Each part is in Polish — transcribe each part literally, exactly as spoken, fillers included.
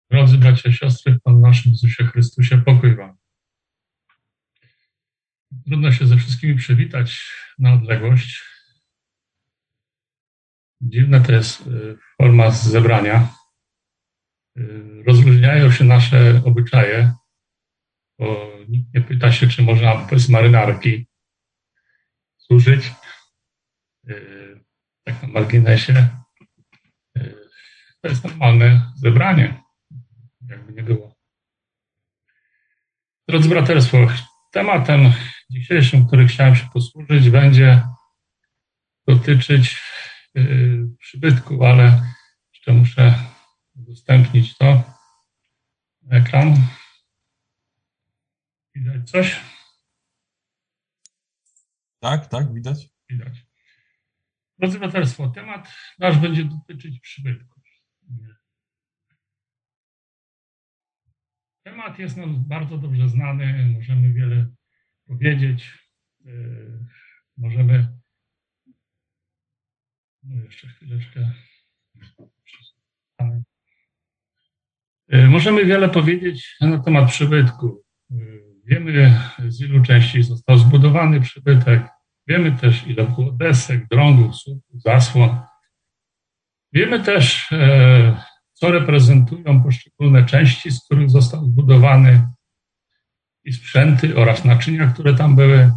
Drodzy bracia i siostry, w Panu naszym Jezusie Chrystusie, pokój wam. Trudno się ze wszystkimi przywitać na odległość. Dziwna to jest forma zebrania. Rozróżniają się nasze obyczaje, bo nikt nie pyta się, czy można bez marynarki służyć. Tak na marginesie. To jest normalne zebranie, jakby nie było. Drodzy braterstwo, tematem dzisiejszym, który chciałem się posłużyć, będzie dotyczyć yy, przybytku, ale jeszcze muszę udostępnić to. Ekran. Widać coś? Tak, tak, widać. Widać. Drodzy braterstwo, temat nasz będzie dotyczyć przybytku. Temat jest nam bardzo dobrze znany, możemy wiele powiedzieć, yy, możemy, no jeszcze chwileczkę, yy, możemy wiele powiedzieć na temat przybytku. Yy, wiemy, z ilu części został zbudowany przybytek, wiemy też, ile było desek, drągów, słupów, zasłon. Wiemy też, yy, co reprezentują poszczególne części, z których został zbudowany, i sprzęty oraz naczynia, które tam były.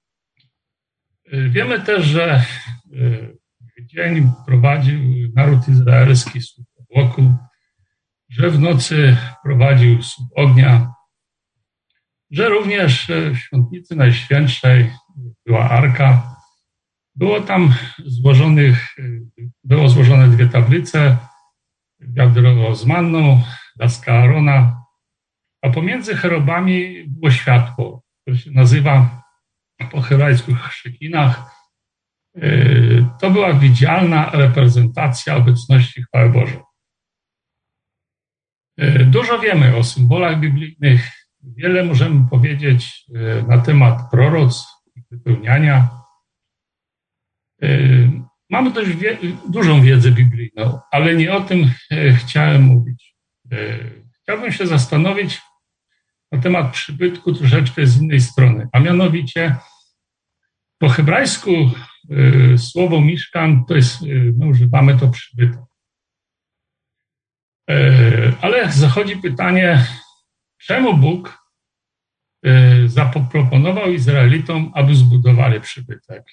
Wiemy też, że w dzień prowadził naród izraelski słup obłoku, że w nocy prowadził słup ognia, że również w świątnicy Najświętszej była arka. Było tam złożonych, było złożone dwie tablice, wiadro z manną, laska Aarona, a pomiędzy cherubami było światło, które się nazywa po hebrajsku szekinach. To była widzialna reprezentacja obecności chwały Bożej. Dużo wiemy o symbolach biblijnych, wiele możemy powiedzieć na temat proroctw i wypełniania. Mamy dość wie, dużą wiedzę biblijną, ale nie o tym chciałem mówić. Chciałbym się zastanowić na temat przybytku troszeczkę z innej strony, a mianowicie po hebrajsku y, słowo miszkan to jest, y, my używamy to przybytek. Y, ale zachodzi pytanie, czemu Bóg y, zaproponował Izraelitom, aby zbudowali przybytek?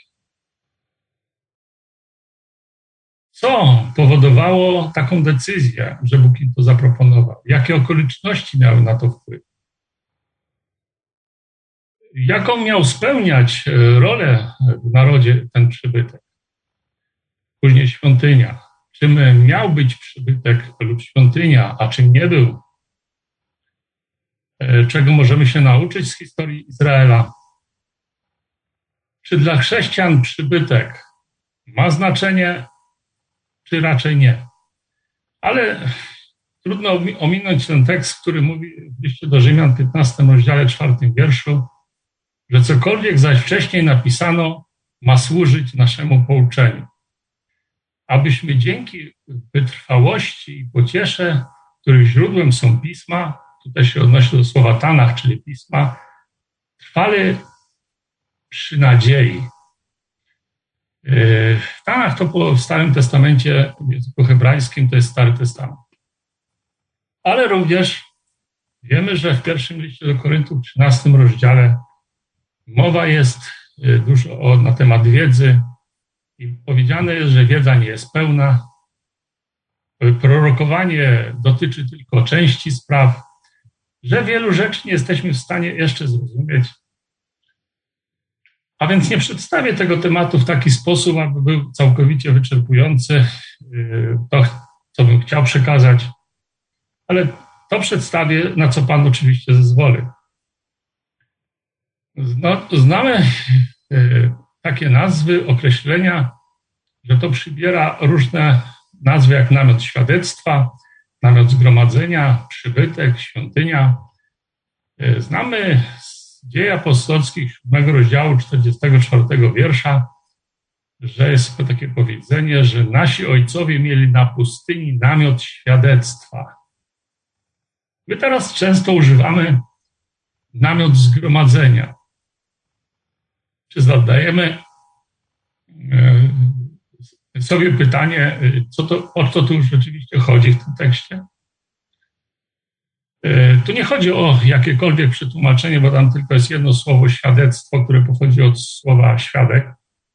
Co powodowało taką decyzję, że Bóg im to zaproponował? Jakie okoliczności miały na to wpływ? Jaką miał spełniać rolę w narodzie ten przybytek? Później świątynia. Czym miał być przybytek lub świątynia, a czym nie był? Czego możemy się nauczyć z historii Izraela? Czy dla chrześcijan przybytek ma znaczenie, czy raczej nie? Ale trudno ominąć ten tekst, który mówi w liście do Rzymian w piętnastym rozdziale, czwartym wierszu, że cokolwiek zaś wcześniej napisano, ma służyć naszemu pouczeniu, abyśmy dzięki wytrwałości i pociesze, których źródłem są pisma, tutaj się odnosi do słowa Tanach, czyli pisma, trwali przy nadziei. W Tanach to po, w Starym Testamencie, w języku hebrajskim, to jest Stary Testament. Ale również wiemy, że w pierwszym liście do Koryntów, w trzynastym rozdziale, mowa jest dużo o, na temat wiedzy i powiedziane jest, że wiedza nie jest pełna. Prorokowanie dotyczy tylko części spraw, że wielu rzeczy nie jesteśmy w stanie jeszcze zrozumieć. A więc nie przedstawię tego tematu w taki sposób, aby był całkowicie wyczerpujący to, co bym chciał przekazać, ale to przedstawię, na co Pan oczywiście zezwoli. No, znamy takie nazwy, określenia, że to przybiera różne nazwy, jak namiot świadectwa, namiot zgromadzenia, przybytek, świątynia. Znamy z Dziejów Apostolskich siódmego rozdziału czterdziestego czwartego wiersza, że jest takie powiedzenie, że nasi ojcowie mieli na pustyni namiot świadectwa. My teraz często używamy namiot zgromadzenia. Czy zadajemy sobie pytanie, co to, o co tu rzeczywiście chodzi w tym tekście? Tu nie chodzi o jakiekolwiek przetłumaczenie, bo tam tylko jest jedno słowo świadectwo, które pochodzi od słowa świadek.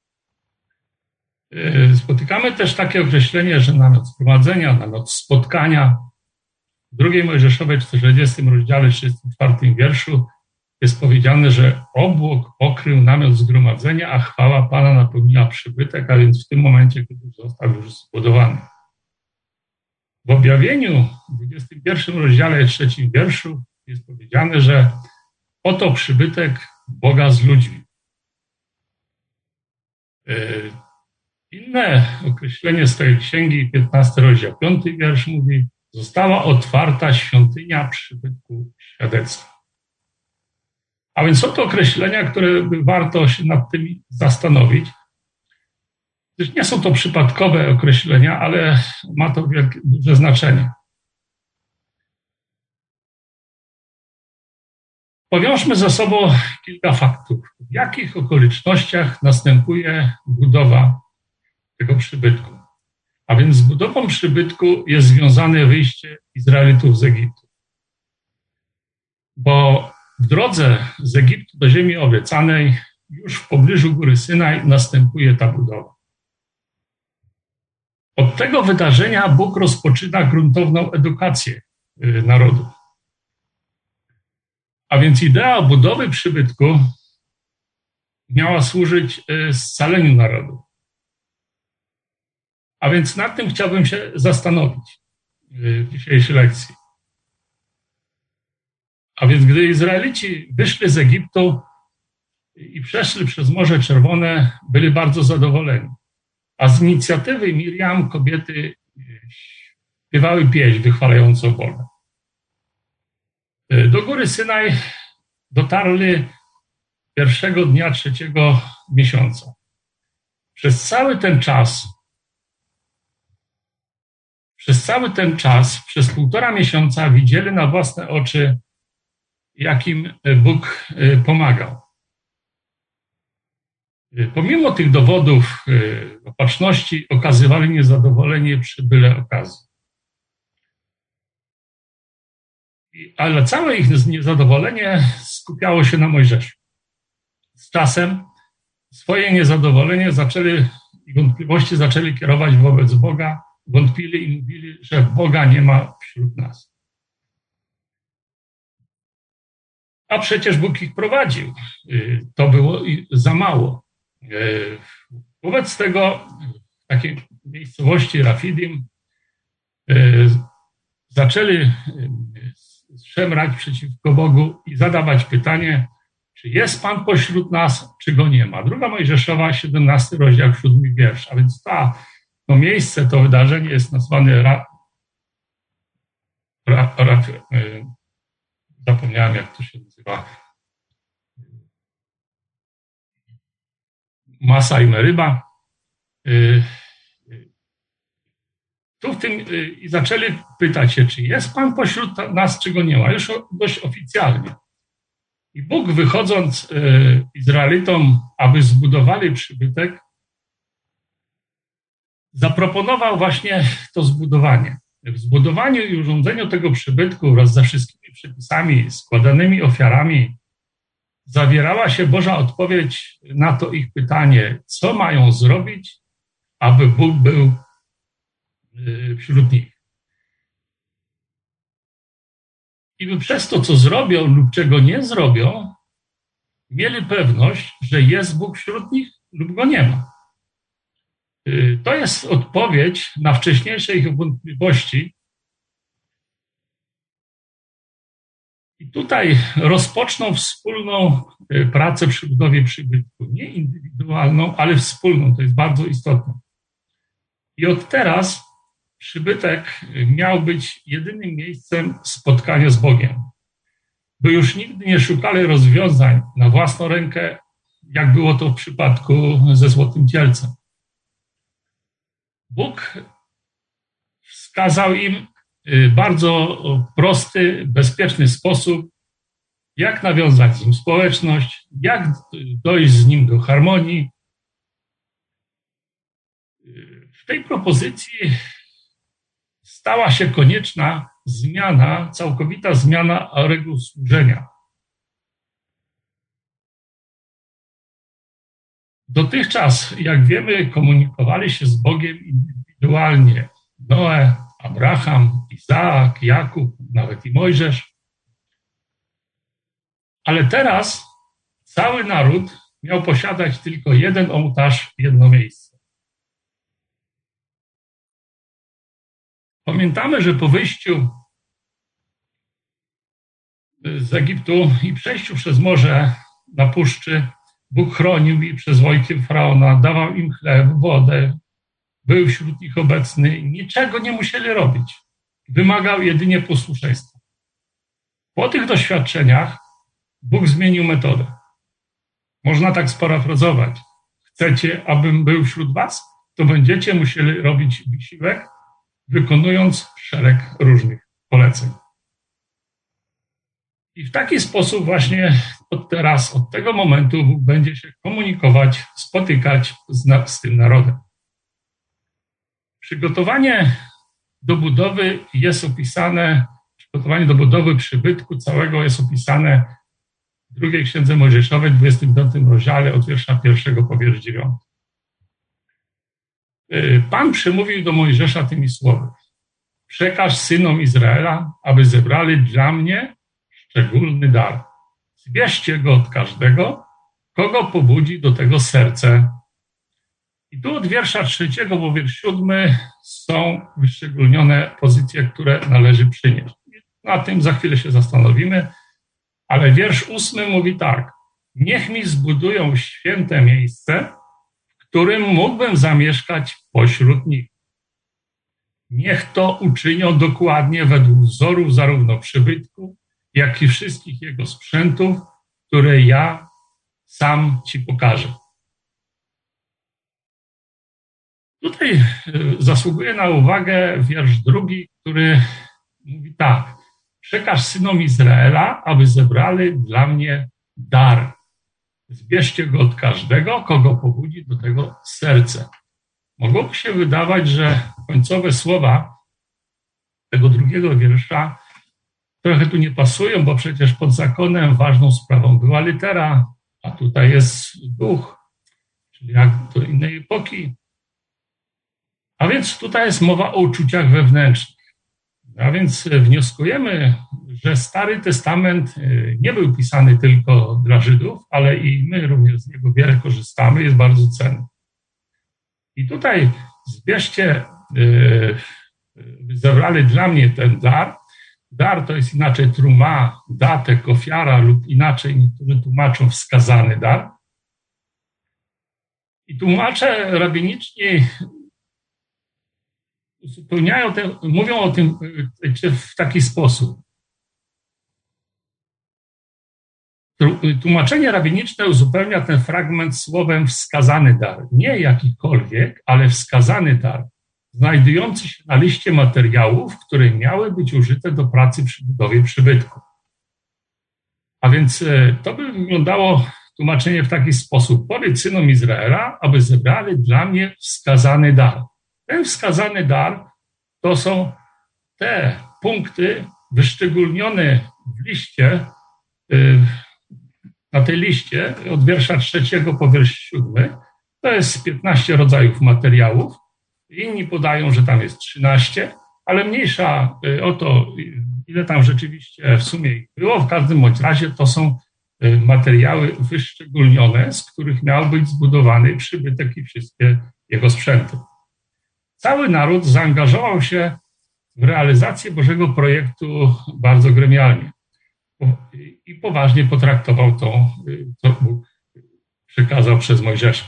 Spotykamy też takie określenie, że namiot zgromadzenia, namiot spotkania. W drugiej Mojżeszowej, czterdziestym rozdziale, trzydziestym czwartym wierszu jest powiedziane, że obłok okrył namiot zgromadzenia, a chwała Pana napełniła przybytek, a więc w tym momencie, kiedy został już zbudowany. W objawieniu w dwudziestym pierwszym rozdziale, trzecim wierszu jest powiedziane, że oto przybytek Boga z ludźmi. Inne określenie z tej księgi, piętnasty rozdział, piąty wiersz mówi, została otwarta świątynia przybytku świadectwa. A więc są to określenia, które warto się nad tym zastanowić. Nie są to przypadkowe określenia, ale ma to wielkie, duże znaczenie. Powiążmy ze sobą kilka faktów. W jakich okolicznościach następuje budowa tego przybytku? A więc z budową przybytku jest związane wyjście Izraelitów z Egiptu. Bo w drodze z Egiptu do ziemi obiecanej, już w pobliżu góry Synaj, następuje ta budowa. Od tego wydarzenia Bóg rozpoczyna gruntowną edukację narodu. A więc idea budowy przybytku miała służyć scaleniu narodu. A więc nad tym chciałbym się zastanowić w dzisiejszej lekcji. A więc gdy Izraelici wyszli z Egiptu i przeszli przez Morze Czerwone, byli bardzo zadowoleni. A z inicjatywy Miriam kobiety śpiewały pieśń wychwalającą Boga. Do góry Synaj dotarli pierwszego dnia trzeciego miesiąca. Przez cały ten czas, przez cały ten czas, przez półtora miesiąca widzieli na własne oczy, jakim Bóg pomagał. Pomimo tych dowodów opatrzności okazywali niezadowolenie przy byle okazji. Ale całe ich niezadowolenie skupiało się na Mojżeszu. Z czasem swoje niezadowolenie zaczęli i wątpliwości zaczęli kierować wobec Boga, wątpili i mówili, że Boga nie ma wśród nas. A przecież Bóg ich prowadził. To było za mało. Wobec tego w takiej miejscowości Rafidim zaczęli szemrać przeciwko Bogu i zadawać pytanie, czy jest Pan pośród nas, czy Go nie ma. Druga Mojżeszowa, siedemnasty rozdział, siódmy wiersz. A więc ta, to miejsce, to wydarzenie jest nazwane ra, ra, ra, zapomniałem, jak to się nazywa. Masa i Meryba. Tu w tym i zaczęli pytać się, czy jest Pan pośród nas, czy Go nie ma. Już dość oficjalnie. I Bóg, wychodząc Izraelitom, aby zbudowali przybytek, zaproponował właśnie to zbudowanie. W zbudowaniu i urządzeniu tego przybytku wraz ze wszystkimi przepisami, składanymi ofiarami, zawierała się Boża odpowiedź na to ich pytanie, co mają zrobić, aby Bóg był wśród nich. I przez to, co zrobią lub czego nie zrobią, mieli pewność, że jest Bóg wśród nich lub Go nie ma. To jest odpowiedź na wcześniejsze ich wątpliwości. I tutaj rozpoczną wspólną pracę przy budowie przybytku. Nie indywidualną, ale wspólną. To jest bardzo istotne. I od teraz przybytek miał być jedynym miejscem spotkania z Bogiem. By już nigdy nie szukali rozwiązań na własną rękę, jak było to w przypadku ze Złotym Cielcem. Bóg wskazał im bardzo prosty, bezpieczny sposób, jak nawiązać z nim społeczność, jak dojść z nim do harmonii. W tej propozycji stała się konieczna zmiana, całkowita zmiana reguł służenia. Dotychczas, jak wiemy, komunikowali się z Bogiem indywidualnie Noe, Abraham, Izaak, Jakub, nawet i Mojżesz. Ale teraz cały naród miał posiadać tylko jeden ołtarz, jedno miejsce. Pamiętamy, że po wyjściu z Egiptu i przejściu przez morze na puszczy Bóg chronił ich przed wojskiem Faraona, dawał im chleb, wodę, był wśród nich obecny, niczego nie musieli robić. Wymagał jedynie posłuszeństwa. Po tych doświadczeniach Bóg zmienił metodę. Można tak sparafrazować. Chcecie, abym był wśród was? To będziecie musieli robić wysiłek, wykonując szereg różnych poleceń. I w taki sposób właśnie od teraz, od tego momentu Bóg będzie się komunikować, spotykać z, z tym narodem. Przygotowanie do budowy jest opisane, przygotowanie do budowy przybytku całego jest opisane w drugiej Księdze Mojżeszowej, w dwudziestym piątym rozdziale, od wiersza pierwszego po wiersz dziewiąty. Pan przemówił do Mojżesza tymi słowy. Przekaż synom Izraela, aby zebrali dla mnie szczególny dar. Zbierzcie go od każdego, kogo pobudzi do tego serce. I tu od wiersza trzeciego po wiersz siódmy są wyszczególnione pozycje, które należy przynieść. Na tym za chwilę się zastanowimy, ale wiersz ósmy mówi tak. Niech mi zbudują święte miejsce, w którym mógłbym zamieszkać pośród nich. Niech to uczynią dokładnie według wzorów zarówno przybytku, jak i wszystkich jego sprzętów, które ja sam ci pokażę. Tutaj zasługuje na uwagę wiersz drugi, który mówi tak. Przekaż synom Izraela, aby zebrali dla mnie dar. Zbierzcie go od każdego, kogo pobudzi do tego serce. Mogłoby się wydawać, że końcowe słowa tego drugiego wiersza trochę tu nie pasują, bo przecież pod zakonem ważną sprawą była litera, a tutaj jest duch, czyli jak do innej epoki. A więc tutaj jest mowa o uczuciach wewnętrznych. A więc wnioskujemy, że Stary Testament nie był pisany tylko dla Żydów, ale i my również z niego wiele korzystamy, jest bardzo cenny. I tutaj zbierzcie, yy, zebrali dla mnie ten dar. Dar to jest inaczej truma, datek, ofiara lub inaczej niektórzy tłumaczą wskazany dar. I tłumacze rabiniczni uzupełniają te, mówią o tym w taki sposób. Tłumaczenie rabiniczne uzupełnia ten fragment słowem wskazany dar. Nie jakikolwiek, ale wskazany dar, znajdujący się na liście materiałów, które miały być użyte do pracy przy budowie przybytku. A więc to by wyglądało tłumaczenie w taki sposób. Powiedz synom Izraela, aby zebrali dla mnie wskazany dar. Ten wskazany dar to są te punkty wyszczególnione w liście, na tej liście od wiersza trzeciego po wiersz siódmy. To jest piętnaście rodzajów materiałów. Inni podają, że tam jest trzynaście, ale mniejsza o to, ile tam rzeczywiście w sumie ich było. W każdym bądź razie to są materiały wyszczególnione, z których miał być zbudowany przybytek i wszystkie jego sprzęty. Cały naród zaangażował się w realizację Bożego projektu bardzo gremialnie i poważnie potraktował to, co Bóg przekazał przez Mojżesza.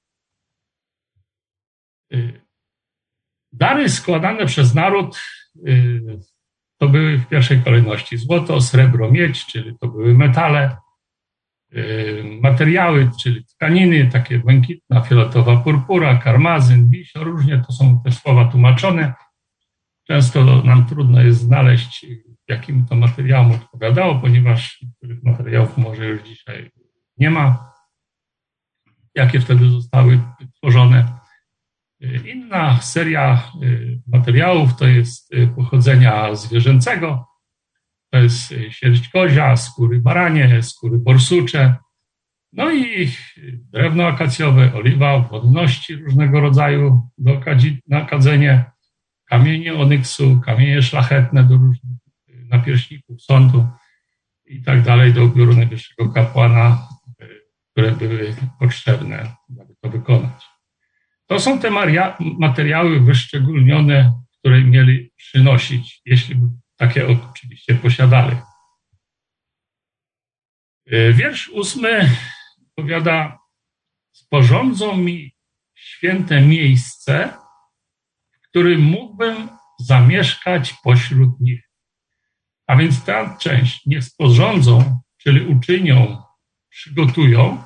Dary składane przez naród to były w pierwszej kolejności złoto, srebro, miedź, czyli to były metale, materiały, czyli tkaniny, takie błękitna, fioletowa purpura, karmazyn, bisio, różnie to są te słowa tłumaczone. Często nam trudno jest znaleźć, jakim to materiałom odpowiadało, ponieważ niektórych materiałów może już dzisiaj nie ma, jakie wtedy zostały tworzone. Inna seria materiałów to jest pochodzenia zwierzęcego, to jest sierść kozia, skóry baranie, skóry borsucze, no i drewno akacjowe, oliwa, wodności różnego rodzaju do na kadzenie, kamienie onyksu, kamienie szlachetne do różnych napierśników sądu i tak dalej, do ubioru najwyższego kapłana, które były potrzebne, aby to wykonać. To są te materiały wyszczególnione, które mieli przynosić, jeśli by takie oczywiście posiadali. Wiersz ósmy powiada: sporządzą mi święte miejsce, w którym mógłbym zamieszkać pośród nich. A więc ta część, niech sporządzą, czyli uczynią, przygotują.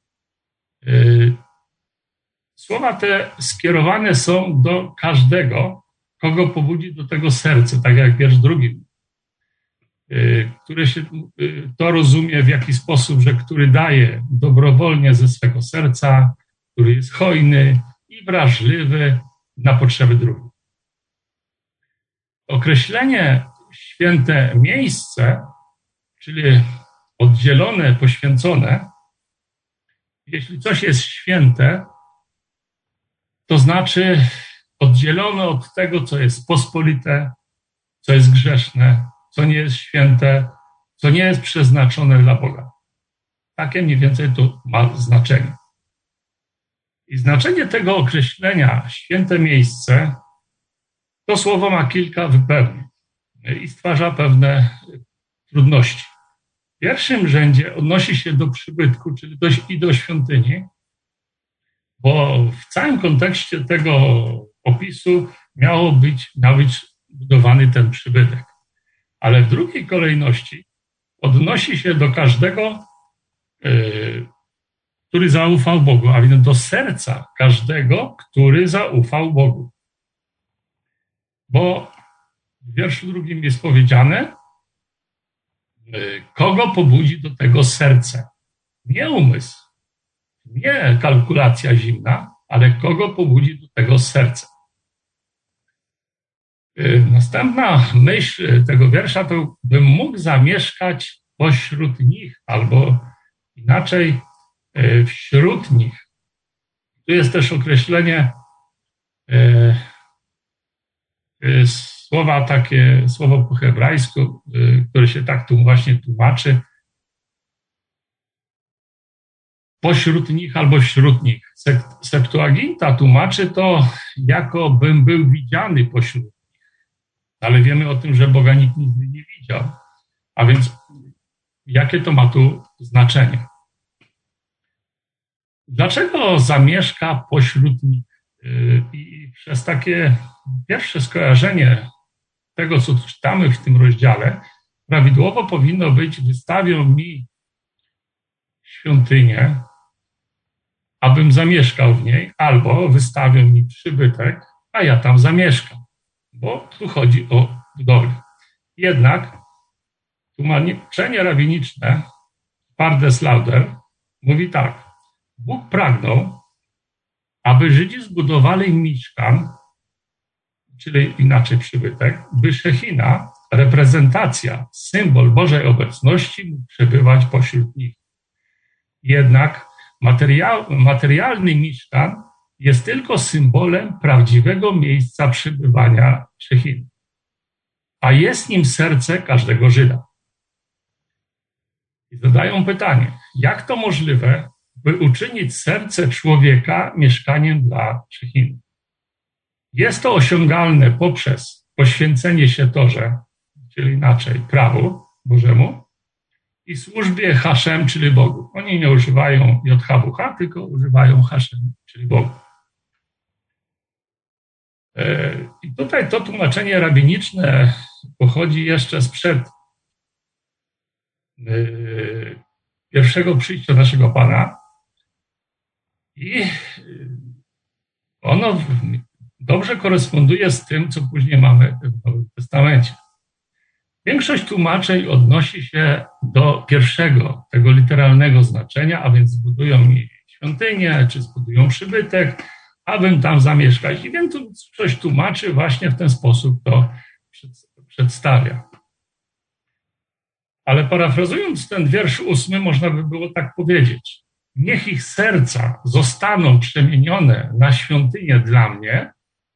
Słowa te skierowane są do każdego, kogo pobudzi do tego serce, tak jak wiersz drugi, które się to rozumie w jaki sposób, że który daje dobrowolnie ze swego serca, który jest hojny i wrażliwy na potrzeby drugich. Określenie święte miejsce, czyli oddzielone, poświęcone, jeśli coś jest święte, to znaczy oddzielone od tego, co jest pospolite, co jest grzeszne, co nie jest święte, co nie jest przeznaczone dla Boga. Takie mniej więcej to ma znaczenie. I znaczenie tego określenia święte miejsce, to słowo ma kilka wypełnień i stwarza pewne trudności. W pierwszym rzędzie odnosi się do przybytku, czyli do, i do świątyni, bo w całym kontekście tego opisu miało być, miał być budowany ten przybytek. Ale w drugiej kolejności odnosi się do każdego, yy, który zaufał Bogu, a więc do serca każdego, który zaufał Bogu. Bo w wierszu drugim jest powiedziane, yy, kogo pobudzi do tego serce. Nie umysł, nie kalkulacja zimna, ale kogo pobudzi do tego serce. Następna myśl tego wiersza to bym mógł zamieszkać pośród nich, albo inaczej wśród nich. Tu jest też określenie słowa takie, słowo po hebrajsku, które się tak tu właśnie tłumaczy. Pośród nich albo wśród nich. Septuaginta tłumaczy to, jako bym był widziany pośród nich. Ale wiemy o tym, że Boga nikt nigdy nie widział. A więc jakie to ma tu znaczenie? Dlaczego zamieszka pośród nich? I przez takie pierwsze skojarzenie tego, co czytamy w tym rozdziale, prawidłowo powinno być: wystawią mi świątynię, abym zamieszkał w niej, albo wystawią mi przybytek, a ja tam zamieszkam. Bo tu chodzi o budowlę. Jednak tłumaczenie rabiniczne Pardes Lauder mówi tak: Bóg pragnął, aby Żydzi zbudowali miszkan, czyli inaczej przybytek, by Szechina, reprezentacja, symbol Bożej obecności, mógł przebywać pośród nich. Jednak materiał, materialny miszkan jest tylko symbolem prawdziwego miejsca przebywania Szechiny, a jest nim serce każdego Żyda. I zadają pytanie, jak to możliwe, by uczynić serce człowieka mieszkaniem dla Szechiny? Jest to osiągalne poprzez poświęcenie się Torze, czyli inaczej prawu Bożemu, i służbie Haszem, czyli Bogu. Oni nie używają J H W H, tylko używają Haszem, czyli Bogu. I tutaj to tłumaczenie rabiniczne pochodzi jeszcze sprzed pierwszego przyjścia naszego Pana i ono dobrze koresponduje z tym, co później mamy w Nowym Testamencie. Większość tłumaczeń odnosi się do pierwszego, tego literalnego znaczenia, a więc zbudują mi świątynię, czy zbudują przybytek, abym tam zamieszkać. I większość tłumaczy właśnie w ten sposób to przedstawia. Ale parafrazując ten wiersz ósmy, można by było tak powiedzieć. Niech ich serca zostaną przemienione na świątynię dla mnie,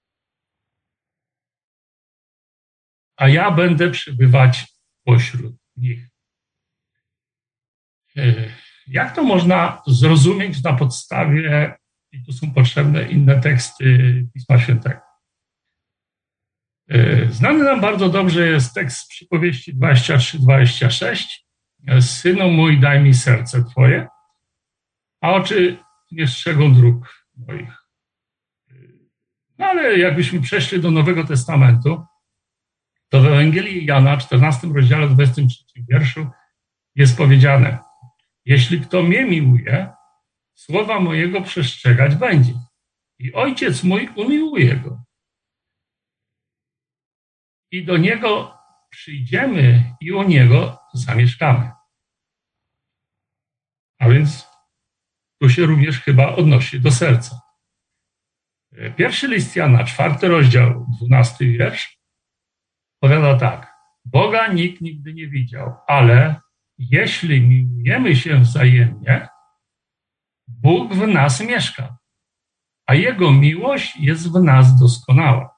a ja będę przybywać pośród nich. Jak to można zrozumieć na podstawie, i tu są potrzebne inne teksty Pisma Świętego. Znany nam bardzo dobrze jest tekst Przypowieści dwadzieścia trzy dwadzieścia sześć. Synu mój, daj mi serce Twoje, a oczy nie strzegą dróg moich. No ale jakbyśmy przeszli do Nowego Testamentu, to w Ewangelii Jana, czternastym rozdziale, dwudziestym trzecim wierszu jest powiedziane: jeśli kto mnie miłuje, słowa mojego przestrzegać będzie. I Ojciec mój umiłuje go. I do Niego przyjdziemy i u Niego zamieszkamy. A więc tu się również chyba odnosi do serca. Pierwszy list Jana, czwarty rozdział, dwunasty wiersz, powiada tak. Boga nikt nigdy nie widział, ale jeśli miłujemy się wzajemnie, Bóg w nas mieszka, a Jego miłość jest w nas doskonała.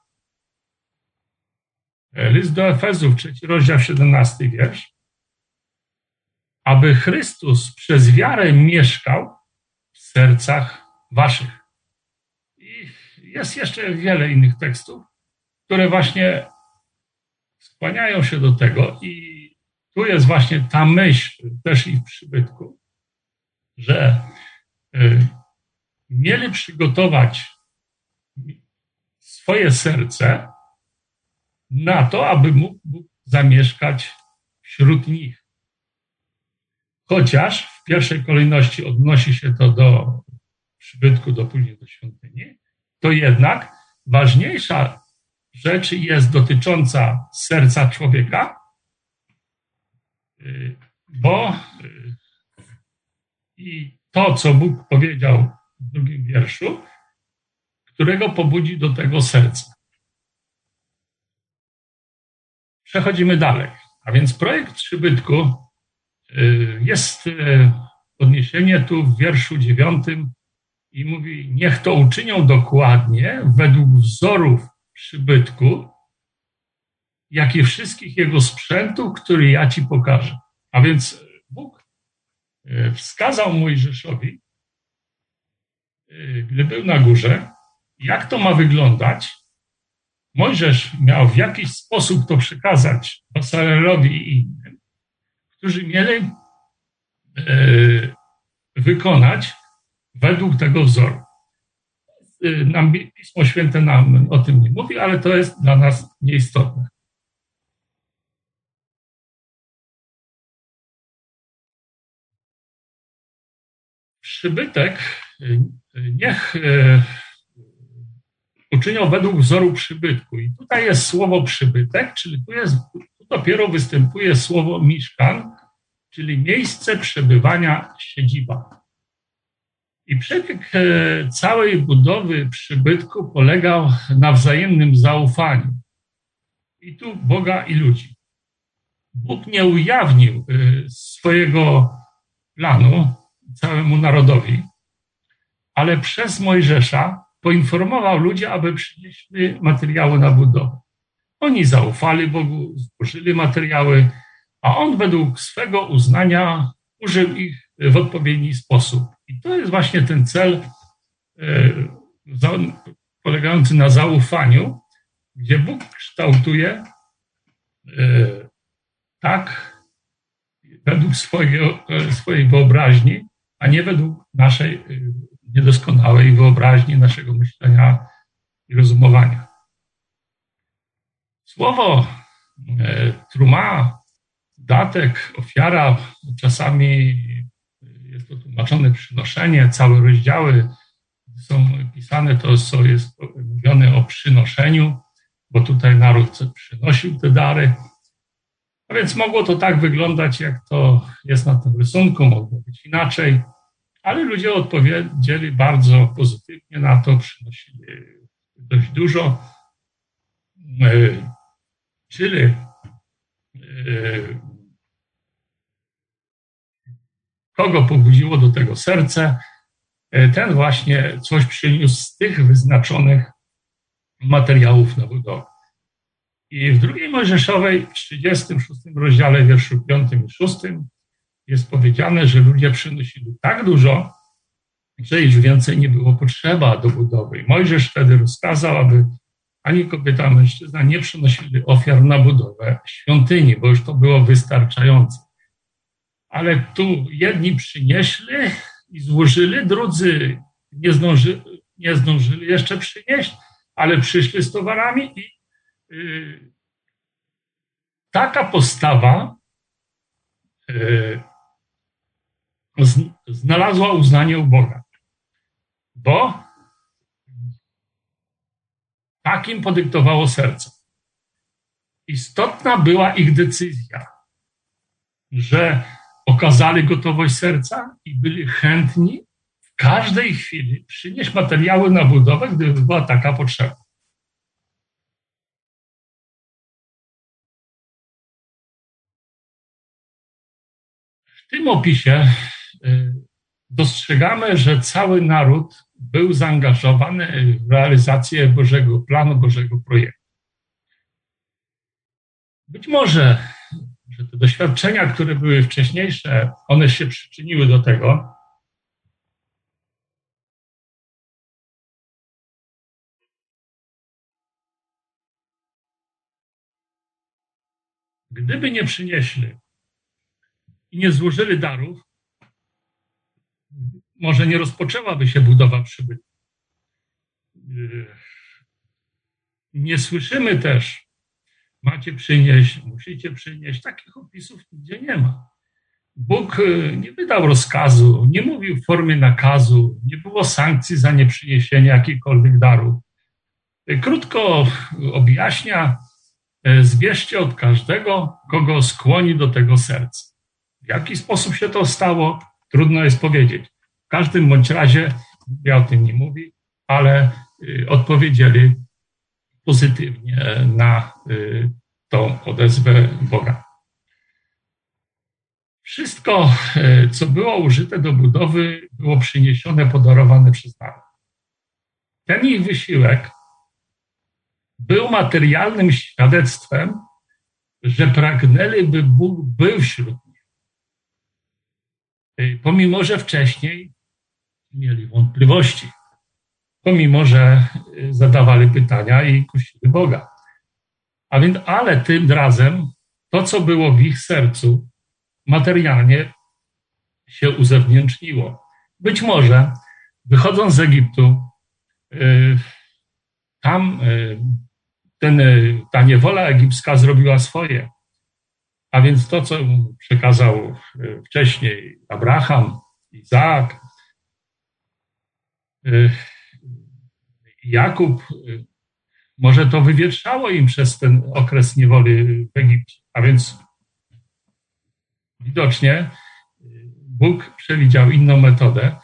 List do Efezów, trzeci rozdział, siedemnasty wiersz. Aby Chrystus przez wiarę mieszkał w sercach waszych. I jest jeszcze wiele innych tekstów, które właśnie skłaniają się do tego i tu jest właśnie ta myśl też i w przybytku, że y, mieli przygotować swoje serce na to, aby mógł Bóg zamieszkać wśród nich. Chociaż w pierwszej kolejności odnosi się to do przybytku, do później do świątyni, to jednak ważniejsza rzecz jest dotycząca serca człowieka, bo i to, co Bóg powiedział w drugim wierszu, którego pobudzi do tego serca. Przechodzimy dalej. A więc projekt przybytku jest odniesienie tu w wierszu dziewiątym i mówi: niech to uczynią dokładnie według wzorów przybytku, jak i wszystkich jego sprzętów, który ja ci pokażę. A więc Bóg wskazał Mojżeszowi, gdy był na górze, jak to ma wyglądać. Mojżesz miał w jakiś sposób to przekazać Bezalelowi i innym, którzy mieli wykonać według tego wzoru. Nam Pismo Święte nam o tym nie mówi, ale to jest dla nas nieistotne. Przybytek niech uczynią według wzoru przybytku. I tutaj jest słowo przybytek, czyli tu, jest, tu dopiero występuje słowo miszkan, czyli miejsce przebywania, siedziba. I przebieg całej budowy przybytku polegał na wzajemnym zaufaniu. I tu Boga i ludzi. Bóg nie ujawnił swojego planu całemu narodowi, ale przez Mojżesza poinformował ludzi, aby przynieśli materiały na budowę. Oni zaufali Bogu, złożyli materiały, a On według swego uznania użył ich w odpowiedni sposób. I to jest właśnie ten cel polegający na zaufaniu, gdzie Bóg kształtuje tak według swojego, swojej wyobraźni, a nie według naszej niedoskonałej wyobraźni, naszego myślenia i rozumowania. Słowo truma, datek, ofiara, czasami jest to tłumaczone przynoszenie, całe rozdziały są pisane, to co jest mówione o przynoszeniu, bo tutaj naród przynosił te dary. A więc mogło to tak wyglądać, jak to jest na tym rysunku, mogło być inaczej, ale ludzie odpowiedzieli bardzo pozytywnie na to, przynosili dość dużo. Czyli kogo pobudziło do tego serce, ten właśnie coś przyniósł z tych wyznaczonych materiałów na budowę. I w drugiej Mojżeszowej, w trzydziestym szóstym rozdziale, wierszu piątym i szóstym jest powiedziane, że ludzie przynosili tak dużo, że już więcej nie było potrzeba do budowy. I Mojżesz wtedy rozkazał, aby ani kobieta, ani mężczyzna nie przynosili ofiar na budowę świątyni, bo już to było wystarczające. Ale tu jedni przynieśli i złożyli, drudzy nie zdążyli, nie zdążyli jeszcze przynieść, ale przyszli z towarami i yy, taka postawa yy, z, znalazła uznanie u Boga, bo takim podyktowało serce. Istotna była ich decyzja, że okazali gotowość serca i byli chętni w każdej chwili przynieść materiały na budowę, gdyby była taka potrzeba. W tym opisie dostrzegamy, że cały naród był zaangażowany w realizację Bożego planu, Bożego projektu. Być może, że te doświadczenia, które były wcześniejsze, one się przyczyniły do tego, gdyby nie przynieśli i nie złożyli darów, może nie rozpoczęłaby się budowa przybytku. Nie słyszymy też, macie przynieść, musicie przynieść. Takich opisów nigdzie nie ma. Bóg nie wydał rozkazu, nie mówił w formie nakazu, nie było sankcji za nieprzyniesienie jakichkolwiek darów. Krótko objaśnia, zbierzcie od każdego, kogo skłoni do tego serce. W jaki sposób się to stało, trudno jest powiedzieć. W każdym bądź razie Biblia o tym nie mówi, ale odpowiedzieli pozytywnie na tą odezwę Boga. Wszystko, co było użyte do budowy, było przyniesione, podarowane przez naród. Ten ich wysiłek był materialnym świadectwem, że pragnęli, by Bóg był wśród nich. Pomimo, że wcześniej mieli wątpliwości, pomimo, że zadawali pytania i kusili Boga. A więc, ale tym razem to, co było w ich sercu, materialnie się uzewnętrzniło. Być może, wychodząc z Egiptu, tam ten, ta niewola egipska zrobiła swoje. A więc to, co przekazał wcześniej Abraham, Izaak, Jakub, może to wywietrzało im przez ten okres niewoli w Egipcie. A więc widocznie Bóg przewidział inną metodę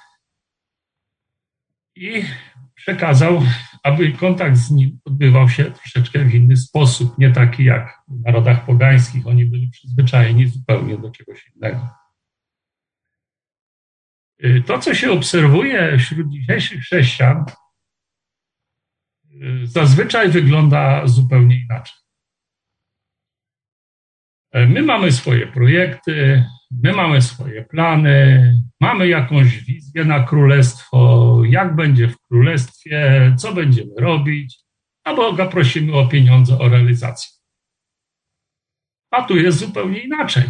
i przekazał, aby kontakt z nim odbywał się troszeczkę w inny sposób, nie taki jak w narodach pogańskich. Oni byli przyzwyczajeni zupełnie do czegoś innego. To, co się obserwuje wśród dzisiejszych chrześcijan, zazwyczaj wygląda zupełnie inaczej. My mamy swoje projekty, my mamy swoje plany, mamy jakąś wizję na królestwo, jak będzie w królestwie, co będziemy robić, a Boga prosimy o pieniądze, o realizację. A tu jest zupełnie inaczej.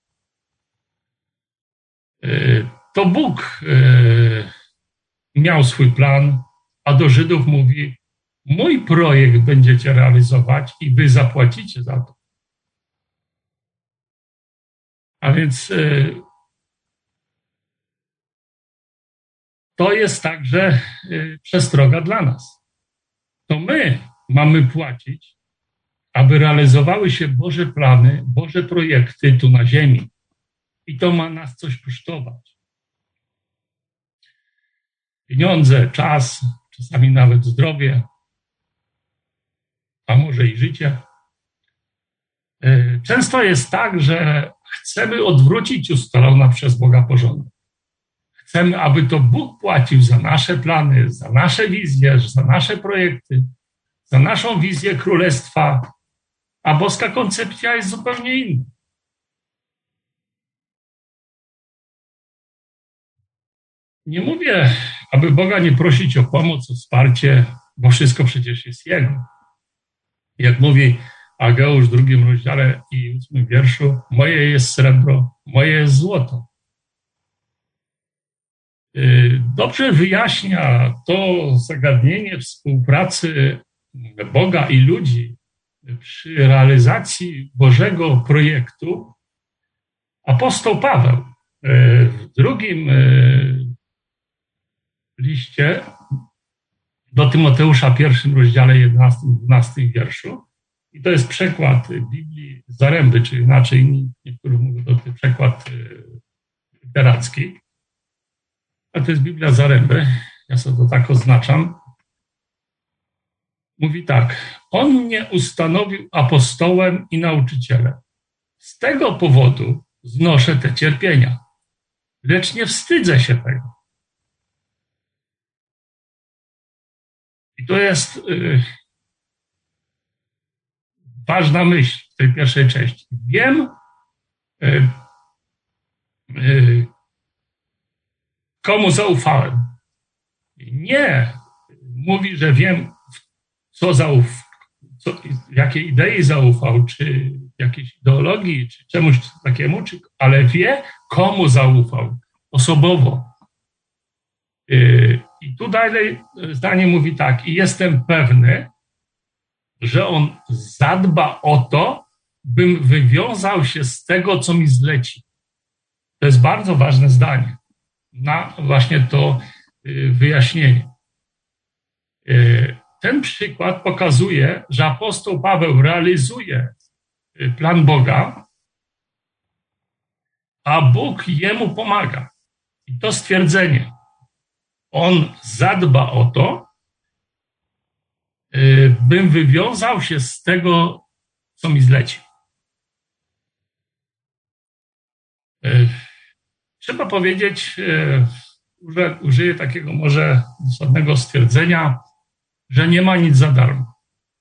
To Bóg miał swój plan, a do Żydów mówi, mój projekt będziecie realizować i wy zapłacicie za to. A więc to jest także przestroga dla nas. To my mamy płacić, aby realizowały się Boże plany, Boże projekty tu na ziemi. I to ma nas coś kosztować. Pieniądze, czas, czasami nawet zdrowie, a może i życie. Często jest tak, że chcemy odwrócić ustalony przez Boga porządek. Chcemy, aby to Bóg płacił za nasze plany, za nasze wizje, za nasze projekty, za naszą wizję królestwa, a boska koncepcja jest zupełnie inna. Nie mówię, aby Boga nie prosić o pomoc, o wsparcie, bo wszystko przecież jest Jego. Jak mówi Ageusz w drugim rozdziale i ósmym wierszu, moje jest srebro, moje jest złoto. Dobrze wyjaśnia to zagadnienie współpracy Boga i ludzi przy realizacji Bożego projektu apostoł Paweł w drugim liście do Tymoteusza, pierwszym rozdziale jedenastym dwunastym wierszu. I to jest przekład Biblii Zaręby, czy inaczej niektórzy mówią, to jest przekład literacki. A to jest Biblia Zaręby. Ja sobie to tak oznaczam. Mówi tak. On mnie ustanowił apostołem i nauczycielem. Z tego powodu znoszę te cierpienia. Lecz nie wstydzę się tego. I to jest yy, ważna myśl w tej pierwszej części. Wiem, yy, yy, komu zaufałem. Nie mówi, że wiem, co zauf, co, jakie idei zaufał, czy jakiejś ideologii, czy czemuś takiemu, czy, ale wie, komu zaufał osobowo. Yy, I tu dalej zdanie mówi tak, i jestem pewny, że on zadba o to, bym wywiązał się z tego, co mi zleci. To jest bardzo ważne zdanie na właśnie to wyjaśnienie. Ten przykład pokazuje, że apostoł Paweł realizuje plan Boga, a Bóg jemu pomaga. I to stwierdzenie, on zadba o to, bym wywiązał się z tego, co mi zleci. Trzeba powiedzieć, że użyję takiego może zasadnego stwierdzenia, że nie ma nic za darmo.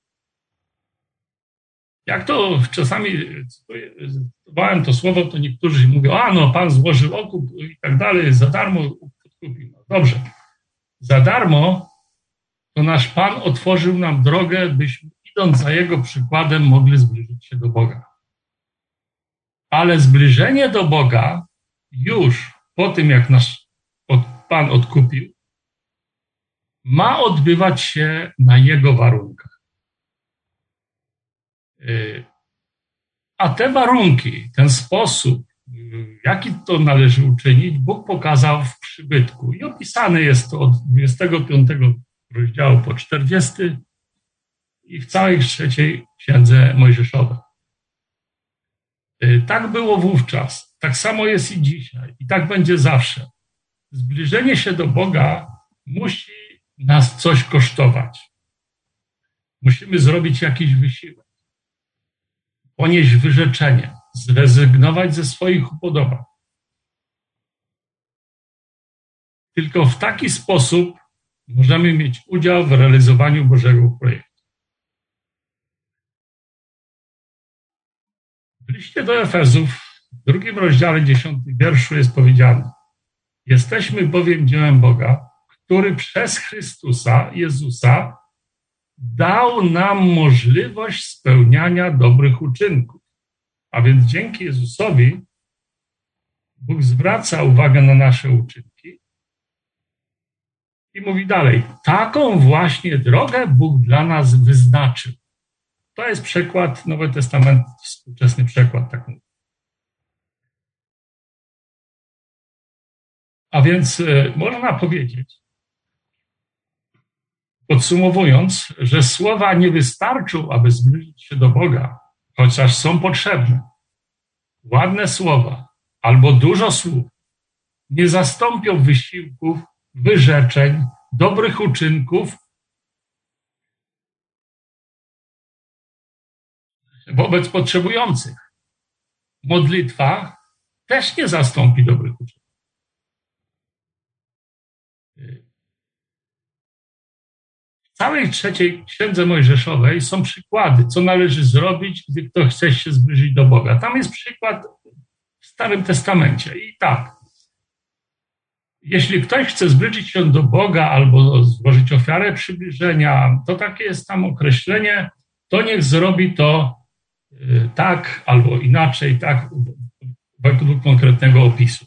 Jak to czasami cytowałem to słowo, to niektórzy mówią, a no, Pan złożył okup i tak dalej, za darmo odkupił. No dobrze, za darmo to nasz Pan otworzył nam drogę, byśmy idąc za Jego przykładem mogli zbliżyć się do Boga. Ale zbliżenie do Boga już po tym, jak nasz Pan odkupił, ma odbywać się na Jego warunkach. A te warunki, ten sposób, w jaki to należy uczynić, Bóg pokazał w przybytku. I opisane jest to od dwudziestego piątego rozdziału po czterdziesty i w całej trzeciej księdze Mojżeszowej. Tak było wówczas, tak samo jest i dzisiaj i tak będzie zawsze. Zbliżenie się do Boga musi nas coś kosztować. Musimy zrobić jakiś wysiłek, ponieść wyrzeczenie, zrezygnować ze swoich upodobań. Tylko w taki sposób możemy mieć udział w realizowaniu Bożego projektu. W liście do Efezów, w drugim rozdziale, dziesiątym wierszu jest powiedziane: jesteśmy bowiem dziełem Boga, który przez Chrystusa, Jezusa, dał nam możliwość spełniania dobrych uczynków. A więc dzięki Jezusowi Bóg zwraca uwagę na nasze uczynki i mówi dalej, taką właśnie drogę Bóg dla nas wyznaczył. To jest przekład, Nowy Testament, współczesny przekład. Tak mówi. A więc można powiedzieć, podsumowując, że słowa nie wystarczą, aby zbliżyć się do Boga, chociaż są potrzebne. Ładne słowa albo dużo słów nie zastąpią wysiłków, wyrzeczeń, dobrych uczynków wobec potrzebujących. Modlitwa też nie zastąpi dobrych uczynków. W całej trzeciej Księdze Mojżeszowej są przykłady, co należy zrobić, gdy ktoś chce się zbliżyć do Boga. Tam jest przykład w Starym Testamencie. I tak, jeśli ktoś chce zbliżyć się do Boga albo złożyć ofiarę przybliżenia, to takie jest tam określenie, to niech zrobi to tak albo inaczej, tak według konkretnego opisu.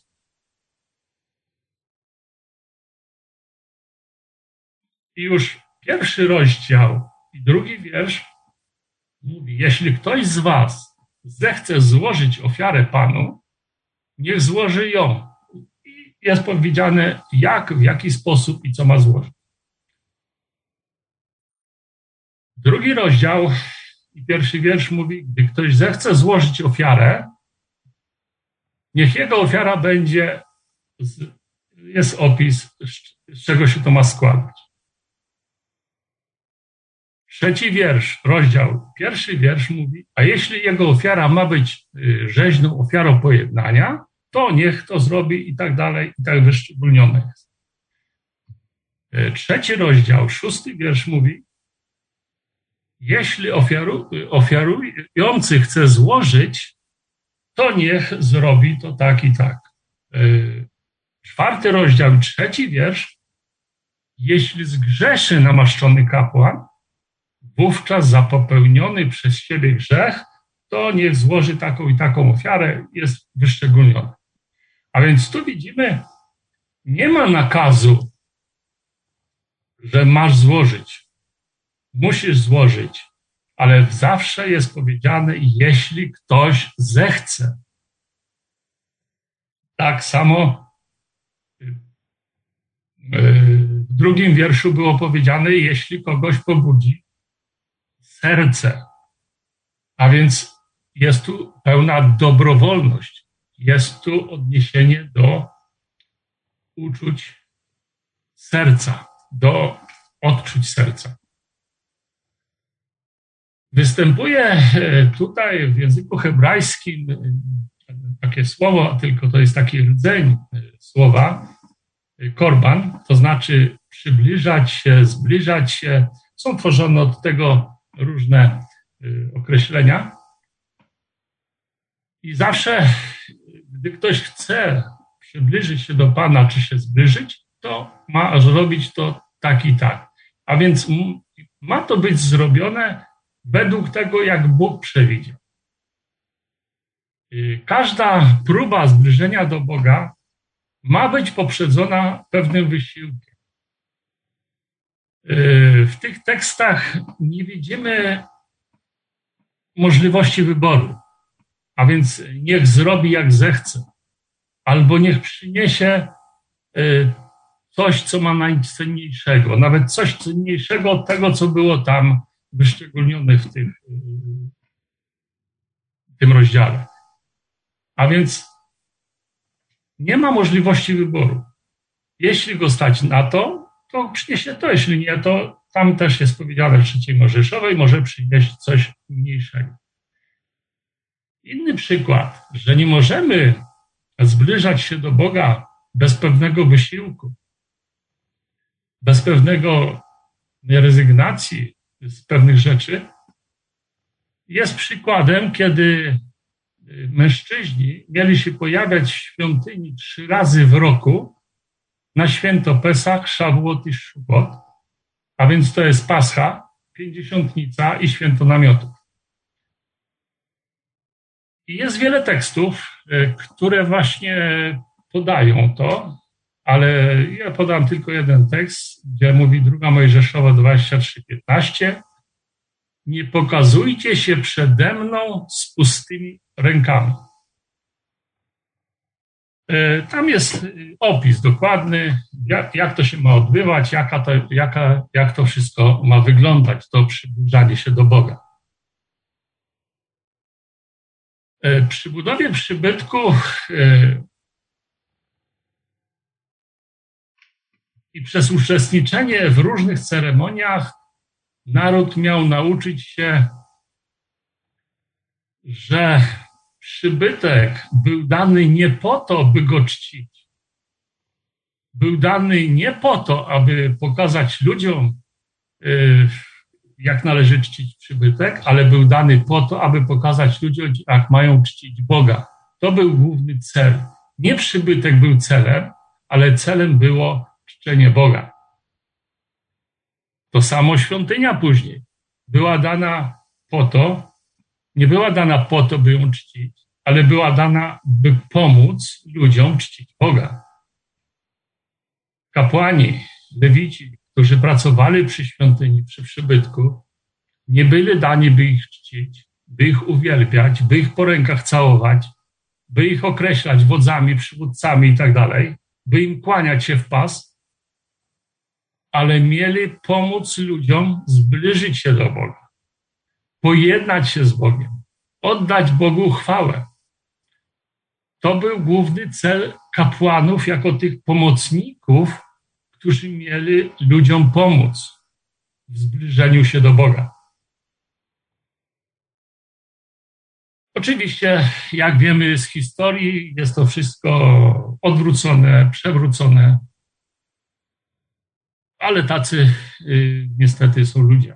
I już pierwszy rozdział i drugi wiersz mówi, jeśli ktoś z was zechce złożyć ofiarę Panu, niech złoży ją. I jest powiedziane, jak, w jaki sposób i co ma złożyć. Drugi rozdział i pierwszy wiersz mówi, gdy ktoś zechce złożyć ofiarę, niech jego ofiara będzie, jest opis, z czego się to ma składać. Trzeci wiersz, rozdział, pierwszy wiersz mówi, a jeśli jego ofiara ma być rzeźną ofiarą pojednania, to niech to zrobi i tak dalej, i tak wyszczególnione jest. Trzeci rozdział, szósty wiersz mówi, jeśli ofiaru, ofiarujący chce złożyć, to niech zrobi to tak i tak. Czwarty rozdział, trzeci wiersz, jeśli zgrzeszy namaszczony kapłan, wówczas za popełniony przez siebie grzech, to niech złoży taką i taką ofiarę, jest wyszczególnione. A więc tu widzimy, nie ma nakazu, że masz złożyć. Musisz złożyć, ale zawsze jest powiedziane, jeśli ktoś zechce. Tak samo w drugim wierszu było powiedziane, jeśli kogoś pobudzi serce. A więc jest tu pełna dobrowolność. Jest tu odniesienie do uczuć serca, do odczuć serca. Występuje tutaj w języku hebrajskim takie słowo, tylko to jest taki rdzeń słowa, korban, to znaczy przybliżać się, zbliżać się. Są tworzone od tego różne określenia. I zawsze, gdy ktoś chce przybliżyć się do Pana, czy się zbliżyć, to ma zrobić to tak i tak. A więc ma to być zrobione według tego, jak Bóg przewidział. Każda próba zbliżenia do Boga ma być poprzedzona pewnym wysiłkiem. W tych tekstach nie widzimy możliwości wyboru, a więc niech zrobi jak zechce, albo niech przyniesie coś, co ma najcenniejszego, nawet coś cenniejszego od tego, co było tam wyszczególnione w tym, w tym rozdziale. A więc nie ma możliwości wyboru. Jeśli go stać na to, to przyniesie to. Jeśli nie, to tam też jest powiedziane w trzeciej Mojżeszowej, może przynieść coś mniejszego. Inny przykład, że nie możemy zbliżać się do Boga bez pewnego wysiłku, bez pewnego rezygnacji z pewnych rzeczy, jest przykładem, kiedy mężczyźni mieli się pojawiać w świątyni trzy razy w roku na święto Pesach, Szawuot i Szukot, a więc to jest Pascha, Pięćdziesiątnica i Święto Namiotów. I jest wiele tekstów, które właśnie podają to, ale ja podam tylko jeden tekst, gdzie mówi druga Mojżeszowa dwadzieścia trzy piętnaście. Nie pokazujcie się przede mną z pustymi rękami. Tam jest opis dokładny, jak, jak to się ma odbywać, jaka to, jaka, jak to wszystko ma wyglądać, to przybliżanie się do Boga. Przy budowie przybytku i przez uczestniczenie w różnych ceremoniach naród miał nauczyć się, że przybytek był dany nie po to, by go czcić. Był dany nie po to, aby pokazać ludziom, jak należy czcić przybytek, ale był dany po to, aby pokazać ludziom, jak mają czcić Boga. To był główny cel. Nie przybytek był celem, ale celem było czczenie Boga. To samo świątynia później była dana po to, nie była dana po to, by ją czcić, ale była dana, by pomóc ludziom czcić Boga. Kapłani, lewici, którzy pracowali przy świątyni, przy przybytku, nie byli dani, by ich czcić, by ich uwielbiać, by ich po rękach całować, by ich określać wodzami, przywódcami i tak dalej, by im kłaniać się w pas, ale mieli pomóc ludziom zbliżyć się do Boga, pojednać się z Bogiem, oddać Bogu chwałę. To był główny cel kapłanów jako tych pomocników, którzy mieli ludziom pomóc w zbliżeniu się do Boga. Oczywiście, jak wiemy z historii, jest to wszystko odwrócone, przewrócone, ale tacy y, niestety są ludzie.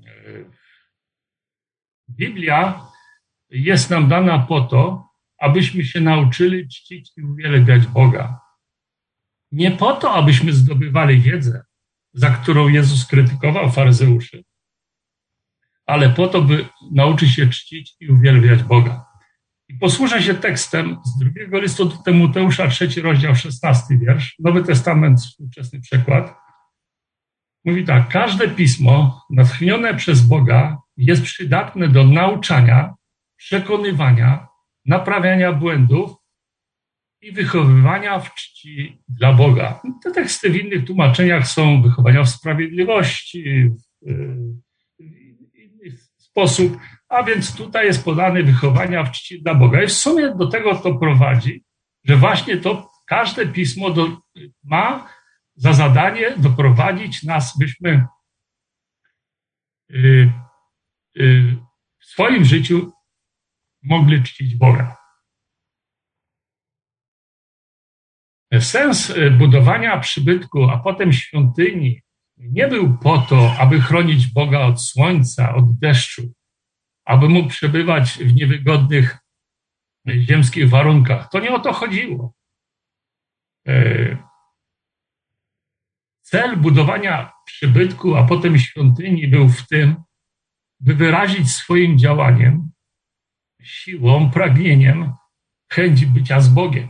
Biblia jest nam dana po to, abyśmy się nauczyli czcić i uwielbiać Boga. Nie po to, abyśmy zdobywali wiedzę, za którą Jezus krytykował faryzeuszy, ale po to, by nauczyć się czcić i uwielbiać Boga. I posłużę się tekstem z drugiego listu do Tymoteusza, trzeci rozdział, szesnasty wiersz, Nowy Testament, współczesny przekład. Mówi tak: każde pismo natchnione przez Boga jest przydatne do nauczania, przekonywania, naprawiania błędów i wychowywania w czci dla Boga. Te teksty w innych tłumaczeniach są wychowania w sprawiedliwości, w inny sposób, a więc tutaj jest podane wychowania w czci dla Boga. I w sumie do tego to prowadzi, że właśnie to każde pismo do, ma za zadanie doprowadzić nas, byśmy y, y, w swoim życiu mogli czcić Boga. Sens budowania przybytku, a potem świątyni nie był po to, aby chronić Boga od słońca, od deszczu, aby mógł przebywać w niewygodnych ziemskich warunkach. To nie o to chodziło. Cel budowania przybytku, a potem świątyni był w tym, by wyrazić swoim działaniem, siłą, pragnieniem chęć bycia z Bogiem.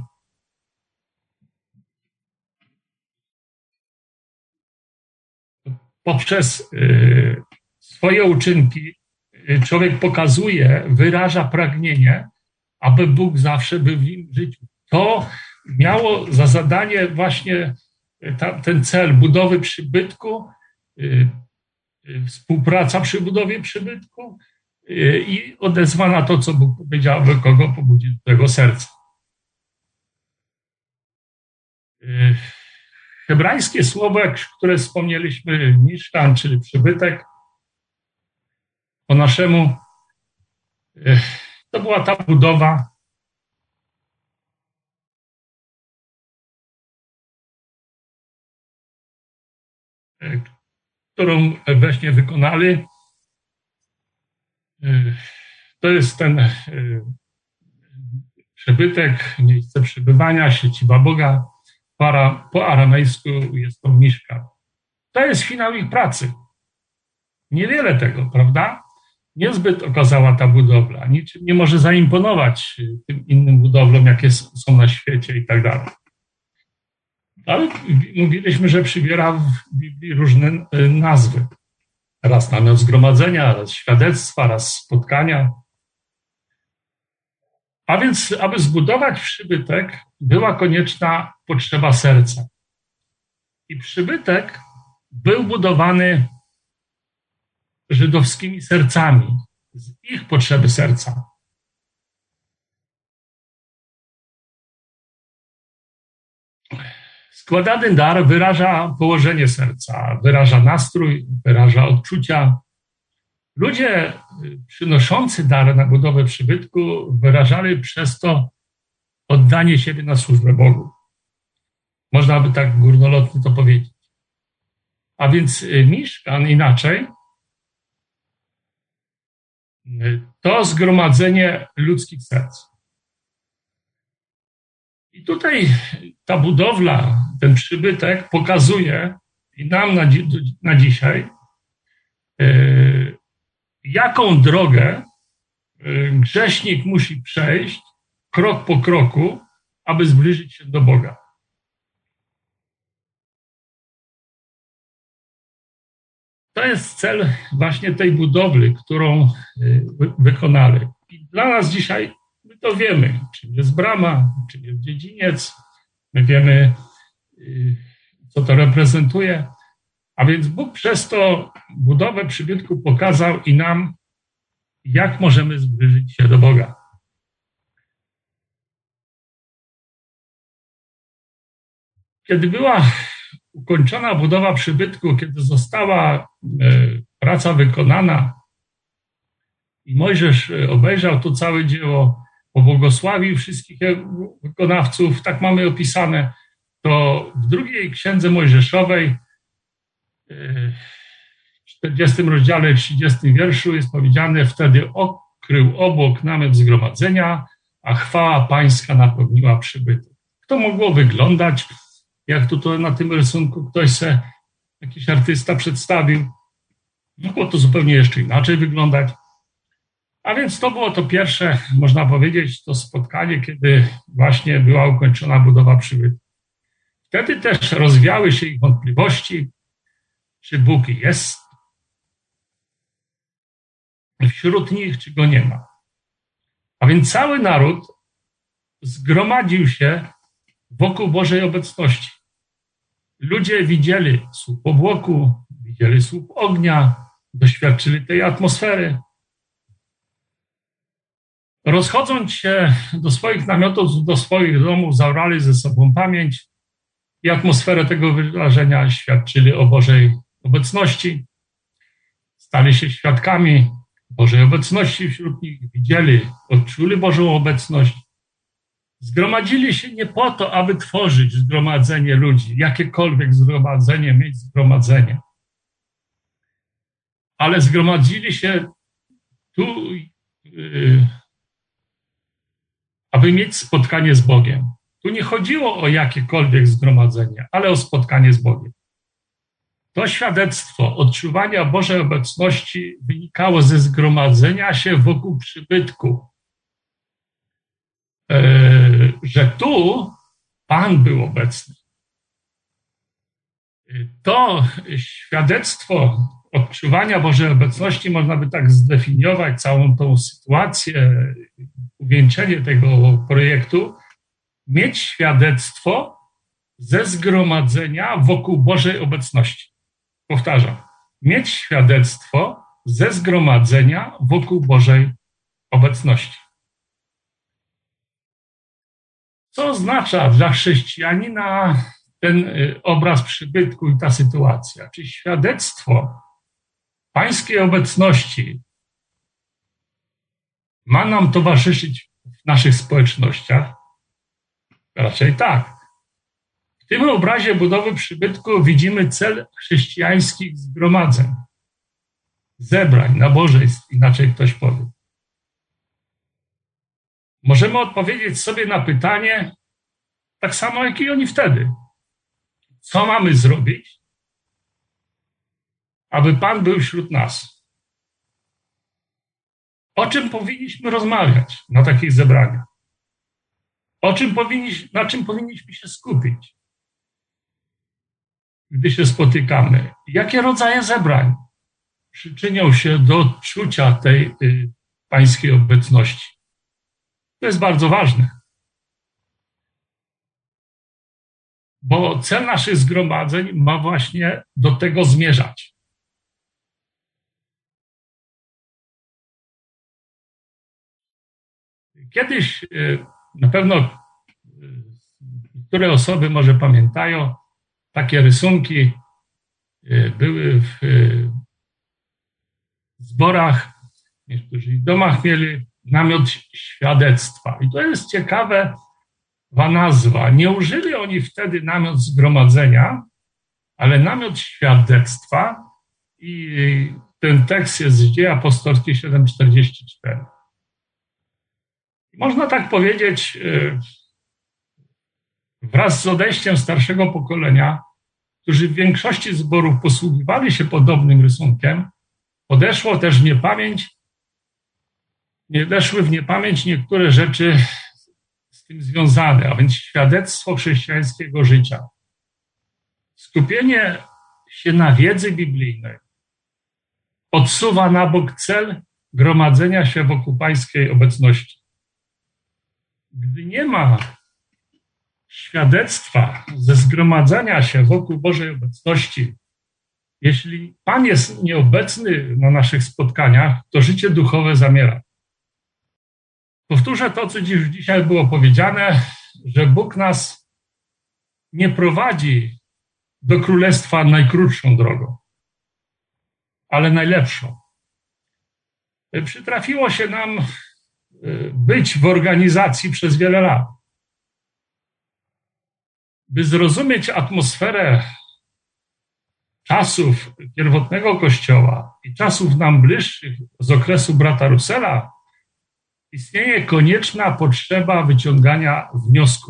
Poprzez y, swoje uczynki y, człowiek pokazuje, wyraża pragnienie, aby Bóg zawsze był w nim życiu. To miało za zadanie właśnie ta, ten cel budowy przybytku, y, y, współpraca przy budowie przybytku y, i odezwa na to, co Bóg powiedział, by kogo pobudzi do tego serca. Y, Hebrajskie słowo, które wspomnieliśmy, miszkan, czyli przybytek, po naszemu, to była ta budowa, którą weźmie wykonali. To jest ten przybytek, miejsce przebywania, siedziba Boga. Para, po aramejsku jest to miszka. To jest finał ich pracy. Niewiele tego, prawda? Niezbyt okazała ta budowla. Niczym nie może zaimponować tym innym budowlom, jakie są na świecie i tak dalej. Ale mówiliśmy, że przybiera w Biblii różne nazwy. Raz namiot zgromadzenia, raz świadectwa, raz spotkania. A więc, aby zbudować przybytek, była konieczna potrzeba serca. I przybytek był budowany żydowskimi sercami, z ich potrzeby serca. Składany dar wyraża położenie serca, wyraża nastrój, wyraża odczucia. Ludzie przynoszący dar na budowę przybytku wyrażali przez to oddanie siebie na służbę Bogu. Można by tak górnolotnie to powiedzieć. A więc miszkan inaczej to zgromadzenie ludzkich serc. I tutaj ta budowla, ten przybytek pokazuje i nam na, dzi- na dzisiaj, yy, jaką drogę yy, grzesznik musi przejść krok po kroku, aby zbliżyć się do Boga. To jest cel właśnie tej budowli, którą yy, wykonali. I dla nas dzisiaj my to wiemy, czym jest brama, czym jest dziedziniec. My wiemy, co to reprezentuje. A więc Bóg przez to budowę przybytku pokazał i nam, jak możemy zbliżyć się do Boga. Kiedy była ukończona budowa przybytku, kiedy została praca wykonana i Mojżesz obejrzał to całe dzieło, pobłogosławił wszystkich wykonawców, tak mamy opisane, to w drugiej księdze Mojżeszowej, w czterdziestym rozdziale, trzydziestym wierszu jest powiedziane: wtedy okrył obłok namiot zgromadzenia, a chwała pańska napełniła przybytek. To mogło wyglądać, jak tutaj na tym rysunku ktoś se, jakiś artysta przedstawił. Mogło to zupełnie jeszcze inaczej wyglądać. A więc to było to pierwsze, można powiedzieć, to spotkanie, kiedy właśnie była ukończona budowa przybytku. Wtedy też rozwiały się ich wątpliwości, czy Bóg jest wśród nich, czy Go nie ma. A więc cały naród zgromadził się wokół Bożej obecności. Ludzie widzieli słup obłoku, widzieli słup ognia, doświadczyli tej atmosfery. Rozchodząc się do swoich namiotów, do swoich domów, zabrali ze sobą pamięć i atmosferę tego wydarzenia, świadczyli o Bożej obecności. Stali się świadkami Bożej obecności wśród nich, widzieli, odczuli Bożą obecność. Zgromadzili się nie po to, aby tworzyć zgromadzenie ludzi, jakiekolwiek zgromadzenie, mieć zgromadzenie. Ale zgromadzili się tu, yy, aby mieć spotkanie z Bogiem. Tu nie chodziło o jakiekolwiek zgromadzenie, ale o spotkanie z Bogiem. To świadectwo odczuwania Bożej obecności wynikało ze zgromadzenia się wokół przybytku. Że tu Pan był obecny. To świadectwo odczuwania Bożej obecności można by tak zdefiniować całą tą sytuację, uwieńczenie tego projektu, mieć świadectwo ze zgromadzenia wokół Bożej obecności. Powtarzam, mieć świadectwo ze zgromadzenia wokół Bożej obecności. Co oznacza dla chrześcijanina ten obraz przybytku i ta sytuacja? Czy świadectwo Pańskiej obecności ma nam towarzyszyć w naszych społecznościach? Raczej tak. W tym obrazie budowy przybytku widzimy cel chrześcijańskich zgromadzeń, zebrań, nabożeństw, inaczej ktoś powie. Możemy odpowiedzieć sobie na pytanie tak samo, jak i oni wtedy. Co mamy zrobić, aby Pan był wśród nas? O czym powinniśmy rozmawiać na takich zebraniach? O czym powinniśmy, na czym powinniśmy się skupić, gdy się spotykamy? Jakie rodzaje zebrań przyczynią się do odczucia tej y, Pańskiej obecności? To jest bardzo ważne. bo cel naszych zgromadzeń ma właśnie do tego zmierzać. Kiedyś na pewno niektóre osoby może pamiętają, takie rysunki były w zborach, niektórzy w domach mieli namiot świadectwa. I to jest ciekawe nazwa. Nie użyli oni wtedy namiot zgromadzenia, ale namiot świadectwa i ten tekst jest z Dzieł Apostolskich siedem czterdzieści cztery. Można tak powiedzieć, wraz z odejściem starszego pokolenia, którzy w większości zborów posługiwali się podobnym rysunkiem, odeszło też w niepamięć, nie odeszły w niepamięć niektóre rzeczy z tym związane, a więc świadectwo chrześcijańskiego życia. Skupienie się na wiedzy biblijnej odsuwa na bok cel gromadzenia się wokół pańskiej obecności. Gdy nie ma świadectwa ze zgromadzenia się wokół Bożej obecności, jeśli Pan jest nieobecny na naszych spotkaniach, to życie duchowe zamiera. Powtórzę to, co dziś, dzisiaj było powiedziane, że Bóg nas nie prowadzi do królestwa najkrótszą drogą, ale najlepszą. Przytrafiło się nam być w organizacji przez wiele lat. By zrozumieć atmosferę czasów pierwotnego Kościoła i czasów nam bliższych z okresu brata Russella, istnieje konieczna potrzeba wyciągania wniosków.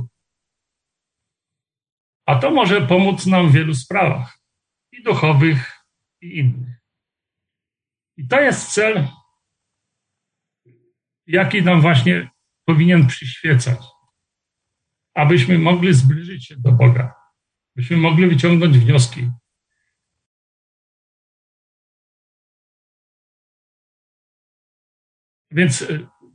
A to może pomóc nam w wielu sprawach, i duchowych, i innych. I to jest cel, jaki nam właśnie powinien przyświecać, abyśmy mogli zbliżyć się do Boga, byśmy mogli wyciągnąć wnioski. Więc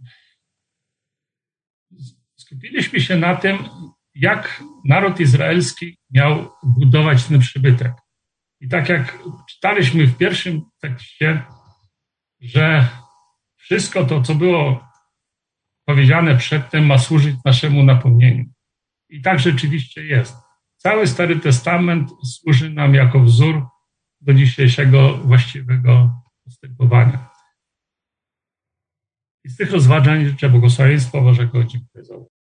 skupiliśmy się na tym, jak naród izraelski miał budować ten przybytek. I tak jak czytaliśmy w pierwszym tekście, że wszystko to, co było powiedziane przedtem, ma służyć naszemu napomnieniu. I tak rzeczywiście jest. Cały Stary Testament służy nam jako wzór do dzisiejszego właściwego postępowania. I z tych rozważań życzę błogosławieństwa Bożego. Dziękuję za uwagę.